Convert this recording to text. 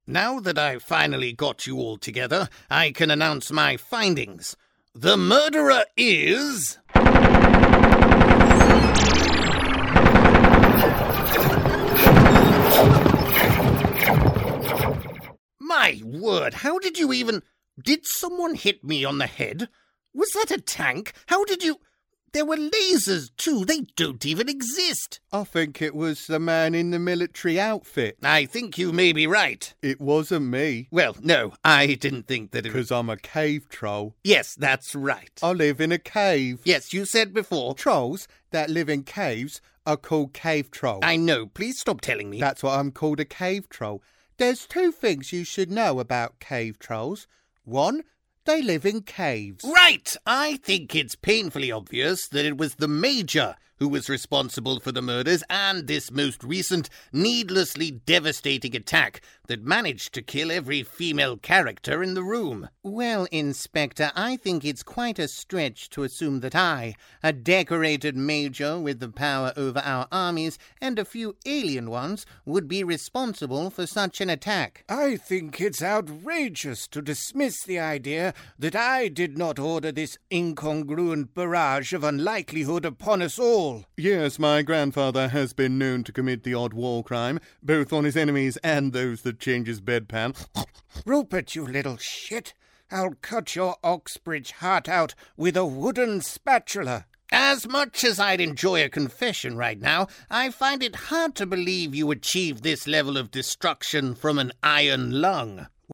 Now that I've finally got you all together, I can announce my findings. The murderer is... My word, how did you even... Did someone hit me on the head? Was that a tank? How did you... There were lasers, too. They don't even exist. I think it was the man in the military outfit. I think you may be right. It wasn't me. Well, no, I didn't think that it was... Because I'm a cave troll. Yes, that's right. I live in a cave. Yes, you said before. Trolls that live in caves are called cave trolls. I know. Please stop telling me. That's why I'm called a cave troll. There's two things you should know about cave trolls. One, they live in caves. Right! I think it's painfully obvious that it was the Major who was responsible for the murders and this most recent, needlessly devastating attack that managed to kill every female character in the room. Well, Inspector, I think it's quite a stretch to assume that I, a decorated major with the power over our armies and a few alien ones, would be responsible for such an attack. I think it's outrageous to dismiss the idea that I did not order this incongruent barrage of unlikelihood upon us all. Yes, my grandfather has been known to commit the odd war crime, both on his enemies and those that change his bedpan. Rupert, you little shit! I'll cut your Oxbridge heart out with a wooden spatula. As much as I'd enjoy a confession right now, I find it hard to believe you achieved this level of destruction from an iron lung.